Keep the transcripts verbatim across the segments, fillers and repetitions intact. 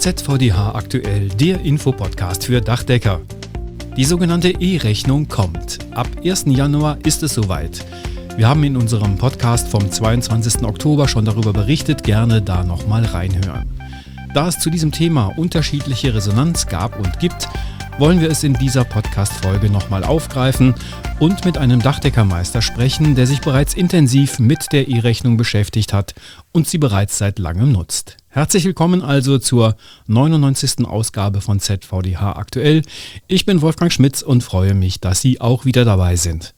Z V D H aktuell, der Infopodcast für Dachdecker. Die sogenannte E-Rechnung kommt. Ab ersten Januar ist es soweit. Wir haben in unserem Podcast vom zweiundzwanzigsten Oktober schon darüber berichtet, gerne da nochmal reinhören. Da es zu diesem Thema unterschiedliche Resonanz gab und gibt, wollen wir es in dieser Podcast-Folge nochmal aufgreifen und mit einem Dachdeckermeister sprechen, der sich bereits intensiv mit der E-Rechnung beschäftigt hat und sie bereits seit langem nutzt. Herzlich willkommen also zur neunundneunzigsten Ausgabe von Z V D H aktuell. Ich bin Wolfgang Schmitz und freue mich, dass Sie auch wieder dabei sind.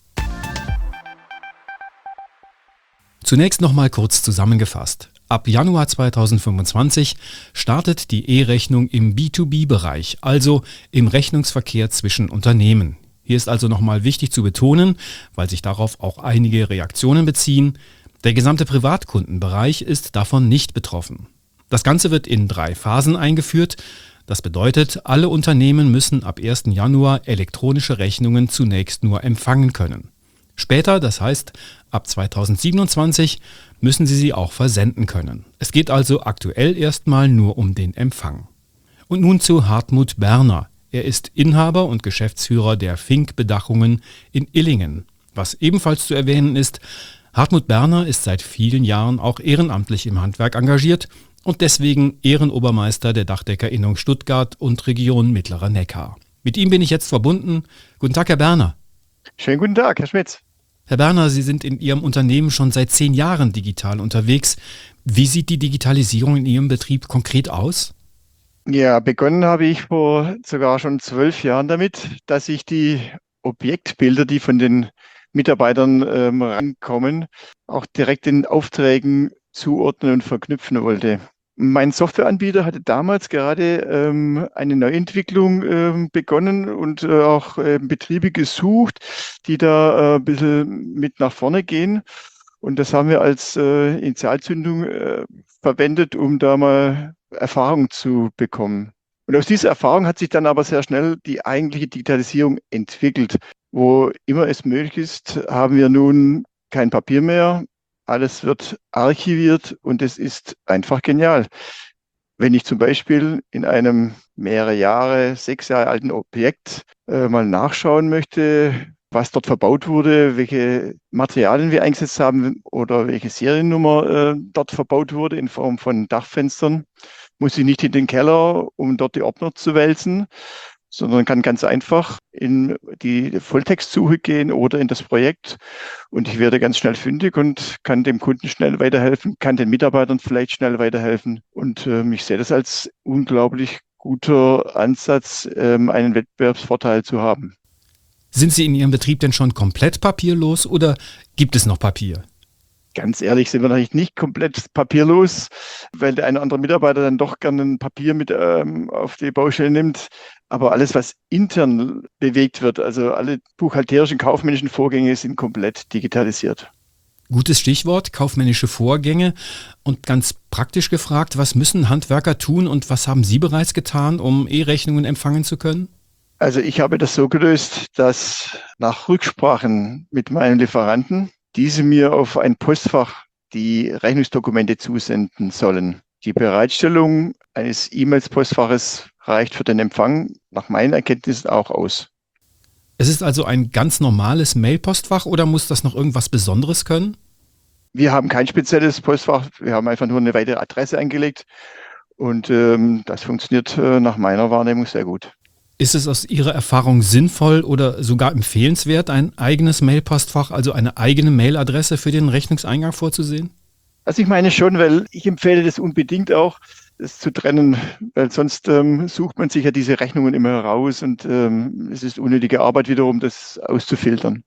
Zunächst nochmal kurz zusammengefasst. Ab Januar zweitausendfünfundzwanzig startet die E-Rechnung im B zwei B-Bereich, also im Rechnungsverkehr zwischen Unternehmen. Hier ist also nochmal wichtig zu betonen, weil sich darauf auch einige Reaktionen beziehen, der gesamte Privatkundenbereich ist davon nicht betroffen. Das Ganze wird in drei Phasen eingeführt. Das bedeutet, alle Unternehmen müssen ab ersten Januar elektronische Rechnungen zunächst nur empfangen können. Später, das heißt ab zweitausendsiebenundzwanzig, müssen sie sie auch versenden können. Es geht also aktuell erstmal nur um den Empfang. Und nun zu Hartmut Berner. Er ist Inhaber und Geschäftsführer der Fink Bedachungen in Illingen. Was ebenfalls zu erwähnen ist, Hartmut Berner ist seit vielen Jahren auch ehrenamtlich im Handwerk engagiert und deswegen Ehrenobermeister der Dachdeckerinnung Stuttgart und Region Mittlerer Neckar. Mit ihm bin ich jetzt verbunden. Guten Tag, Herr Berner. Schönen guten Tag, Herr Schmitz. Herr Berner, Sie sind in Ihrem Unternehmen schon seit zehn Jahren digital unterwegs. Wie sieht die Digitalisierung in Ihrem Betrieb konkret aus? Ja, begonnen habe ich vor sogar schon zwölf Jahren damit, dass ich die Objektbilder, die von den Mitarbeitern ähm, rankommen, auch direkt den Aufträgen zuordnen und verknüpfen wollte. Mein Softwareanbieter hatte damals gerade ähm, eine Neuentwicklung ähm, begonnen und äh, auch äh, Betriebe gesucht, die da äh, ein bisschen mit nach vorne gehen. Und das haben wir als äh, Initialzündung äh, verwendet, um da mal Erfahrung zu bekommen. Und aus dieser Erfahrung hat sich dann aber sehr schnell die eigentliche Digitalisierung entwickelt. Wo immer es möglich ist, haben wir nun kein Papier mehr. Alles wird archiviert und es ist einfach genial. Wenn ich zum Beispiel in einem mehrere Jahre, sechs Jahre alten Objekt äh, mal nachschauen möchte, was dort verbaut wurde, welche Materialien wir eingesetzt haben oder welche Seriennummer äh, dort verbaut wurde in Form von Dachfenstern, muss ich nicht in den Keller, um dort die Ordner zu wälzen, sondern kann ganz einfach in die Volltextsuche gehen oder in das Projekt. Und ich werde ganz schnell fündig und kann dem Kunden schnell weiterhelfen, kann den Mitarbeitern vielleicht schnell weiterhelfen. Und ähm, ich sehe das als unglaublich guter Ansatz, ähm, einen Wettbewerbsvorteil zu haben. Sind Sie in Ihrem Betrieb denn schon komplett papierlos oder gibt es noch Papier? Ganz ehrlich sind wir natürlich nicht komplett papierlos, weil der eine oder andere Mitarbeiter dann doch gerne ein Papier mit ähm, auf die Baustelle nimmt. Aber alles, was intern bewegt wird, also alle buchhalterischen, kaufmännischen Vorgänge sind komplett digitalisiert. Gutes Stichwort, kaufmännische Vorgänge. Und ganz praktisch gefragt, was müssen Handwerker tun und was haben Sie bereits getan, um E-Rechnungen empfangen zu können? Also ich habe das so gelöst, dass nach Rücksprachen mit meinen Lieferanten diese mir auf ein Postfach die Rechnungsdokumente zusenden sollen. Die Bereitstellung eines E-Mails-Postfaches reicht für den Empfang nach meinen Erkenntnissen auch aus. Es ist also ein ganz normales Mail-Postfach oder muss das noch irgendwas Besonderes können? Wir haben kein spezielles Postfach, wir haben einfach nur eine weitere Adresse eingelegt und ähm, das funktioniert äh, nach meiner Wahrnehmung sehr gut. Ist es aus Ihrer Erfahrung sinnvoll oder sogar empfehlenswert, ein eigenes Mail-Postfach, also eine eigene Mailadresse für den Rechnungseingang vorzusehen? Also ich meine schon, weil ich empfehle das unbedingt auch, das zu trennen, weil sonst ähm, sucht man sich ja diese Rechnungen immer heraus und ähm, es ist unnötige Arbeit wiederum, das auszufiltern.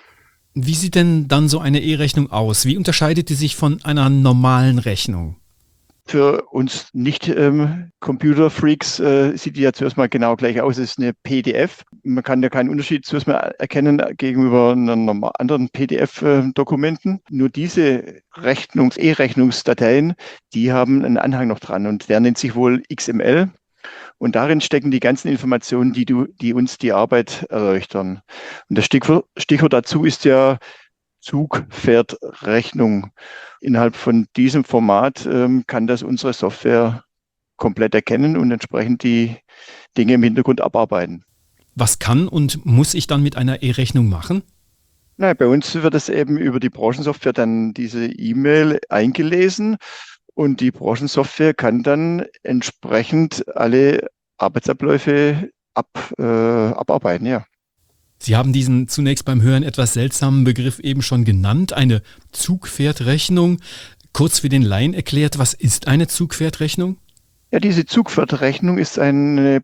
Wie sieht denn dann so eine E-Rechnung aus? Wie unterscheidet die sich von einer normalen Rechnung? Für uns Nicht-Computer-Freaks ähm, äh, sieht die ja zuerst mal genau gleich aus. Es ist eine P D F. Man kann ja keinen Unterschied zuerst mal erkennen gegenüber einem anderen P D F-Dokumenten. Nur diese Rechnungs-, E-Rechnungsdateien, die haben einen Anhang noch dran und der nennt sich wohl X M L. Und darin stecken die ganzen Informationen, die, du, die uns die Arbeit erleuchten. Und das Stichwort, Stichwort dazu ist ja Zugpferdrechnung. Innerhalb von diesem Format ähm, kann das unsere Software komplett erkennen und entsprechend die Dinge im Hintergrund abarbeiten. Was kann und muss ich dann mit einer E-Rechnung machen? Na, bei uns wird es eben über die Branchensoftware dann diese E-Mail eingelesen und die Branchensoftware kann dann entsprechend alle Arbeitsabläufe ab, äh, abarbeiten, ja. Sie haben diesen zunächst beim Hören etwas seltsamen Begriff eben schon genannt, eine Zugpferdrechnung. Kurz für den Laien erklärt, was ist eine Zugpferdrechnung? Ja, diese Zugpferdrechnung ist ein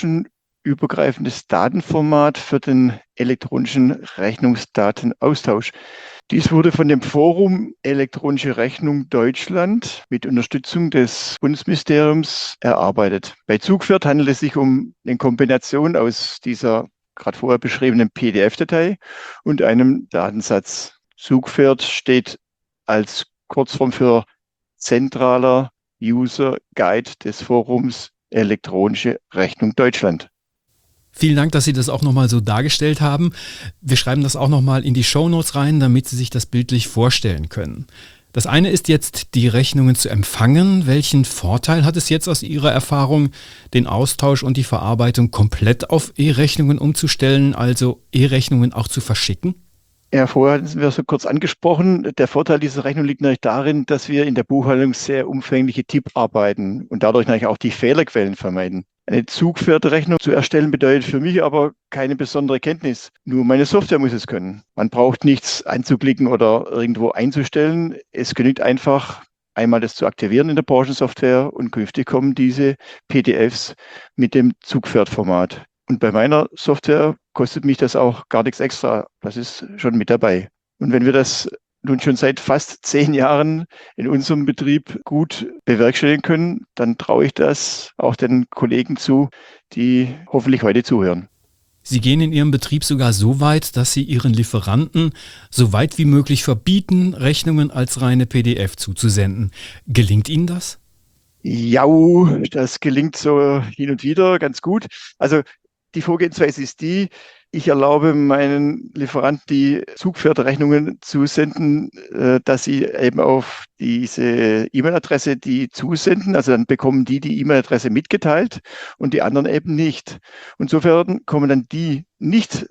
branchenübergreifendes Datenformat für den elektronischen Rechnungsdatenaustausch. Dies wurde von dem Forum Elektronische Rechnung Deutschland mit Unterstützung des Bundesministeriums erarbeitet. Bei Zugpferd handelt es sich um eine Kombination aus dieser gerade vorher beschriebenen P D F-Datei und einem Datensatz. Zugpferd steht als Kurzform für zentraler User Guide des Forums Elektronische Rechnung Deutschland. Vielen Dank, dass Sie das auch nochmal so dargestellt haben. Wir schreiben das auch nochmal in die Shownotes rein, damit Sie sich das bildlich vorstellen können. Das eine ist jetzt, die Rechnungen zu empfangen. Welchen Vorteil hat es jetzt aus Ihrer Erfahrung, den Austausch und die Verarbeitung komplett auf E-Rechnungen umzustellen, also E-Rechnungen auch zu verschicken? Ja, vorher hatten wir so kurz angesprochen. Der Vorteil dieser Rechnung liegt natürlich darin, dass wir in der Buchhaltung sehr umfängliche Tipparbeiten und dadurch natürlich auch die Fehlerquellen vermeiden. Eine Zugpferdrechnung zu erstellen bedeutet für mich aber keine besondere Kenntnis. Nur meine Software muss es können. Man braucht nichts anzuklicken oder irgendwo einzustellen. Es genügt einfach, einmal das zu aktivieren in der Branchensoftware und künftig kommen diese P D Fs mit dem Zugpferdformat. Und bei meiner Software kostet mich das auch gar nichts extra. Das ist schon mit dabei. Und wenn wir das nun schon seit fast zehn Jahren in unserem Betrieb gut bewerkstelligen können, dann traue ich das auch den Kollegen zu, die hoffentlich heute zuhören. Sie gehen in Ihrem Betrieb sogar so weit, dass Sie Ihren Lieferanten so weit wie möglich verbieten, Rechnungen als reine P D F zuzusenden. Gelingt Ihnen das? Ja, das gelingt so hin und wieder ganz gut. Also die Vorgehensweise ist die, ich erlaube meinen Lieferanten, die Zugpferdrechnungen zu senden, dass sie eben auf diese E-Mail-Adresse die zusenden. Also dann bekommen die die E-Mail-Adresse mitgeteilt und die anderen eben nicht. Insofern kommen dann die nicht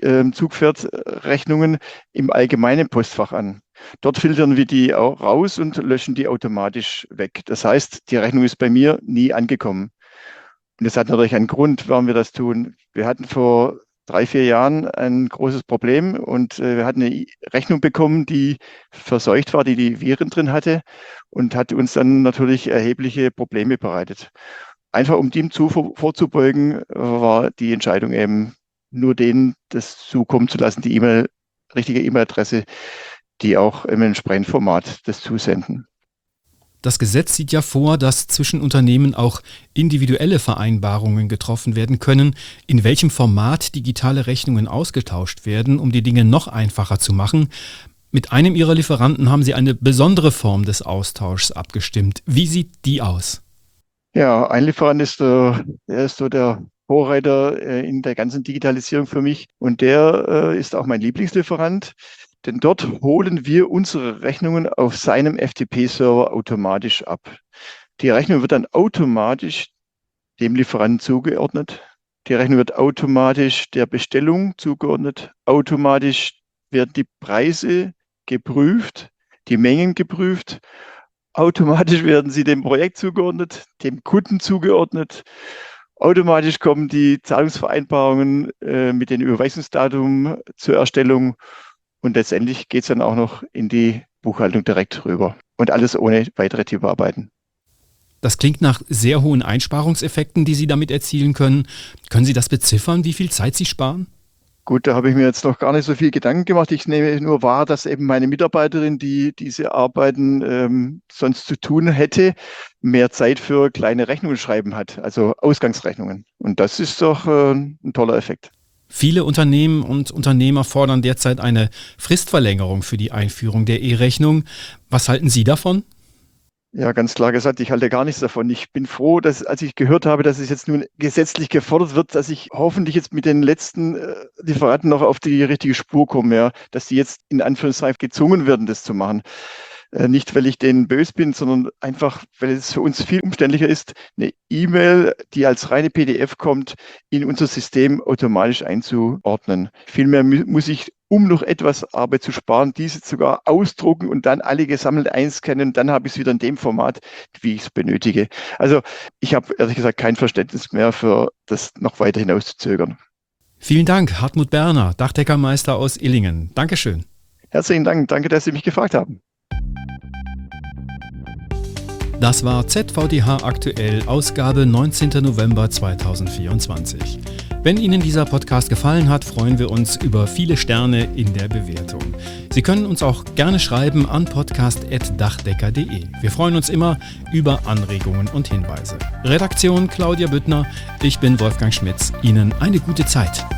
Zugpferdrechnungen im allgemeinen Postfach an. Dort filtern wir die auch raus und löschen die automatisch weg. Das heißt, die Rechnung ist bei mir nie angekommen. Und das hat natürlich einen Grund, warum wir das tun. Wir hatten vor drei, vier Jahren ein großes Problem und äh, wir hatten eine Rechnung bekommen, die verseucht war, die die Viren drin hatte und hat uns dann natürlich erhebliche Probleme bereitet. Einfach um dem zu, vorzubeugen, war die Entscheidung eben, nur denen das zukommen zu lassen, die E-Mail, richtige E-Mail-Adresse, die auch im entsprechenden Format das zusenden. Das Gesetz sieht ja vor, dass zwischen Unternehmen auch individuelle Vereinbarungen getroffen werden können, in welchem Format digitale Rechnungen ausgetauscht werden, um die Dinge noch einfacher zu machen. Mit einem Ihrer Lieferanten haben Sie eine besondere Form des Austauschs abgestimmt. Wie sieht die aus? Ja, ein Lieferant ist, der, der ist so der Vorreiter in der ganzen Digitalisierung für mich und der ist auch mein Lieblingslieferant. Denn dort holen wir unsere Rechnungen auf seinem F T P-Server automatisch ab. Die Rechnung wird dann automatisch dem Lieferanten zugeordnet. Die Rechnung wird automatisch der Bestellung zugeordnet. Automatisch werden die Preise geprüft, die Mengen geprüft. Automatisch werden sie dem Projekt zugeordnet, dem Kunden zugeordnet. Automatisch kommen die Zahlungsvereinbarungen äh, mit dem Überweisungsdatum zur Erstellung. Und letztendlich geht es dann auch noch in die Buchhaltung direkt rüber. Und alles ohne weitere Typarbeiten. Das klingt nach sehr hohen Einsparungseffekten, die Sie damit erzielen können. Können Sie das beziffern, wie viel Zeit Sie sparen? Gut, da habe ich mir jetzt noch gar nicht so viel Gedanken gemacht. Ich nehme nur wahr, dass eben meine Mitarbeiterin, die diese Arbeiten ähm, sonst zu tun hätte, mehr Zeit für kleine Rechnungen schreiben hat, also Ausgangsrechnungen. Und das ist doch äh, ein toller Effekt. Viele Unternehmen und Unternehmer fordern derzeit eine Fristverlängerung für die Einführung der E-Rechnung. Was halten Sie davon? Ja, ganz klar gesagt, ich halte gar nichts davon. Ich bin froh, dass, als ich gehört habe, dass es jetzt nun gesetzlich gefordert wird, dass ich hoffentlich jetzt mit den letzten äh, Lieferanten noch auf die richtige Spur komme, ja, dass die jetzt in Anführungszeichen gezwungen werden, das zu machen. Nicht, weil ich denen böse bin, sondern einfach, weil es für uns viel umständlicher ist, eine E-Mail, die als reine P D F kommt, in unser System automatisch einzuordnen. Vielmehr muss ich, um noch etwas Arbeit zu sparen, diese sogar ausdrucken und dann alle gesammelt einscannen. Dann habe ich es wieder in dem Format, wie ich es benötige. Also ich habe ehrlich gesagt kein Verständnis mehr für das noch weiter hinauszuzögern. Vielen Dank, Hartmut Berner, Dachdeckermeister aus Illingen. Dankeschön. Herzlichen Dank. Danke, dass Sie mich gefragt haben. Das war Z V D H aktuell, Ausgabe neunzehnten November zweitausendvierundzwanzig. Wenn Ihnen dieser Podcast gefallen hat, freuen wir uns über viele Sterne in der Bewertung. Sie können uns auch gerne schreiben an podcast at dachdecker punkt de. Wir freuen uns immer über Anregungen und Hinweise. Redaktion Claudia Büttner, ich bin Wolfgang Schmitz. Ihnen eine gute Zeit.